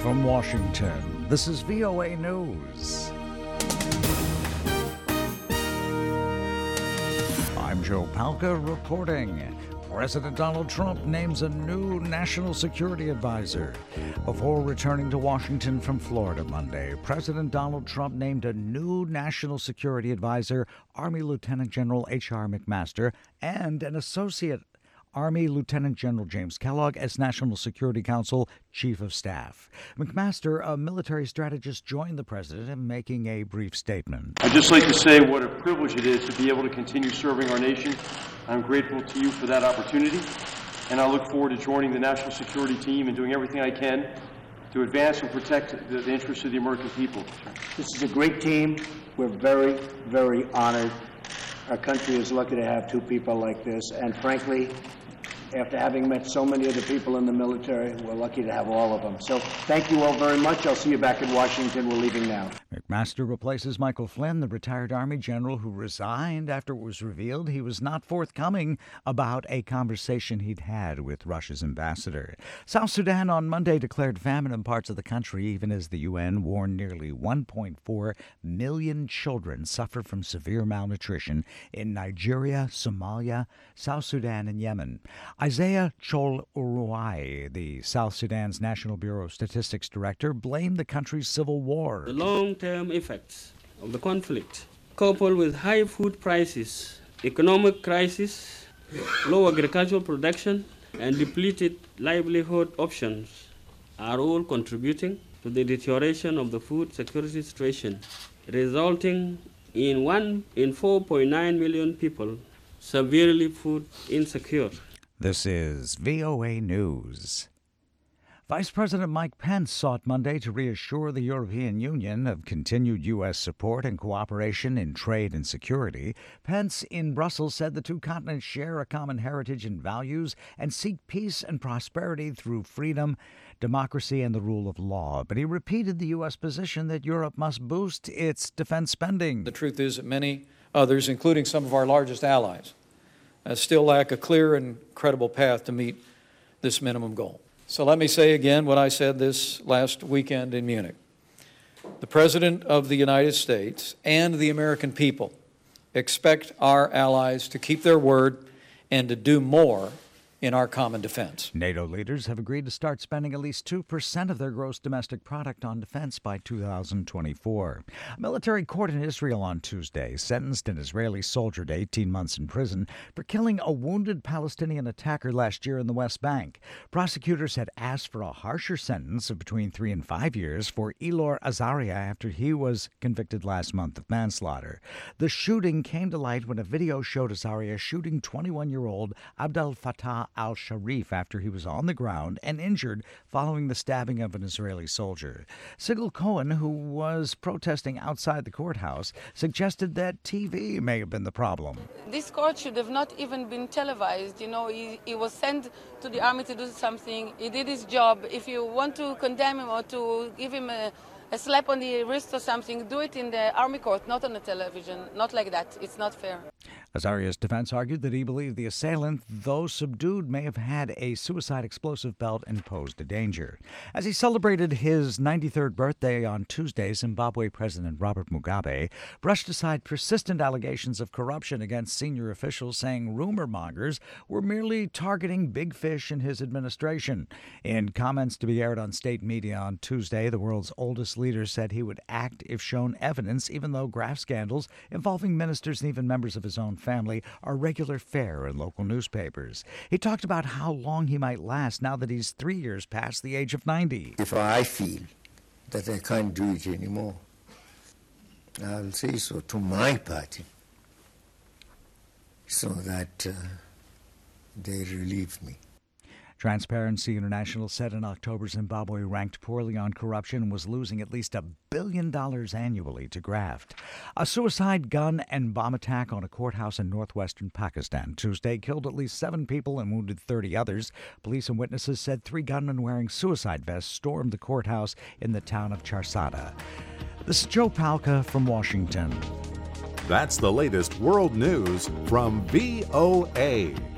From Washington, this is VOA News. I'm Joe Palca reporting. President Donald Trump names a new national security advisor. Before returning to Washington from Florida Monday, President Donald Trump named a new national security advisor, Army Lieutenant General H.R. McMaster, and an associate Army Lieutenant General James Kellogg as National Security Council Chief of Staff. McMaster, a military strategist, joined the president in making a brief statement. I'd just like to say what a privilege it is to be able to continue serving our nation. I'm grateful to you for that opportunity, and I look forward to joining the national security team and doing everything I can to advance and protect the interests of the American people. This is a great team. We're very, very honored. Our country is lucky to have two people like this, and frankly, after having met so many of the people in the military, we're lucky to have all of them. So thank you all very much. I'll see you back in Washington. We're leaving now. McMaster replaces Michael Flynn, the retired Army general who resigned after it was revealed he was not forthcoming about a conversation he'd had with Russia's ambassador. South Sudan on Monday declared famine in parts of the country, even as the UN warned nearly 1.4 million children suffer from severe malnutrition in Nigeria, Somalia, South Sudan, and Yemen. Isaiah Chol Uruai, the South Sudan's National Bureau of Statistics director, blamed the country's civil war. The long-term effects of the conflict, coupled with high food prices, economic crisis, low agricultural production, and depleted livelihood options, are all contributing to the deterioration of the food security situation, resulting in 4.9 million people severely food insecure. This is VOA News. Vice President Mike Pence sought Monday to reassure the European Union of continued U.S. support and cooperation in trade and security. Pence in Brussels said the two continents share a common heritage and values and seek peace and prosperity through freedom, democracy, and the rule of law. But he repeated the U.S. position that Europe must boost its defense spending. The truth is that many others, including some of our largest allies, still lack a clear and credible path to meet this minimum goal. So let me say again what I said this last weekend in Munich. The President of the United States and the American people expect our allies to keep their word and to do more in our common defense. NATO leaders have agreed to start spending at least 2% of their gross domestic product on defense by 2024. A military court in Israel on Tuesday sentenced an Israeli soldier to 18 months in prison for killing a wounded Palestinian attacker last year in the West Bank. Prosecutors had asked for a harsher sentence of between 3 and 5 years for Elor Azaria after he was convicted last month of manslaughter. The shooting came to light when a video showed Azaria shooting 21-year-old Abdel Fattah al-Sharif after he was on the ground and injured following the stabbing of an Israeli soldier. Sigel Cohen, who was protesting outside the courthouse, suggested that TV may have been the problem. This court should have not even been televised. You know, he was sent to the army to do something. He did his job. If you want to condemn him or to give him a slap on the wrist or something, do it in the army court, not on the television. Not like that. It's not fair. Azaria's defense argued that he believed the assailant, though subdued, may have had a suicide explosive belt and posed a danger. As he celebrated his 93rd birthday on Tuesday, Zimbabwe President Robert Mugabe brushed aside persistent allegations of corruption against senior officials, saying rumor mongers were merely targeting big fish in his administration. In comments to be aired on state media on Tuesday, the world's oldest leader said he would act if shown evidence, even though graft scandals involving ministers and even members of his own family are regular fare in local newspapers. He talked about how long he might last now that he's 3 years past the age of 90. If I feel that I can't do it anymore, I'll say so to my party so that they relieve me. Transparency International said in October Zimbabwe ranked poorly on corruption and was losing at least $1 billion annually to graft. A suicide gun and bomb attack on a courthouse in northwestern Pakistan Tuesday killed at least 7 people and wounded 30 others. Police and witnesses said 3 gunmen wearing suicide vests stormed the courthouse in the town of Charsada. This is Joe Palca from Washington. That's the latest world news from VOA.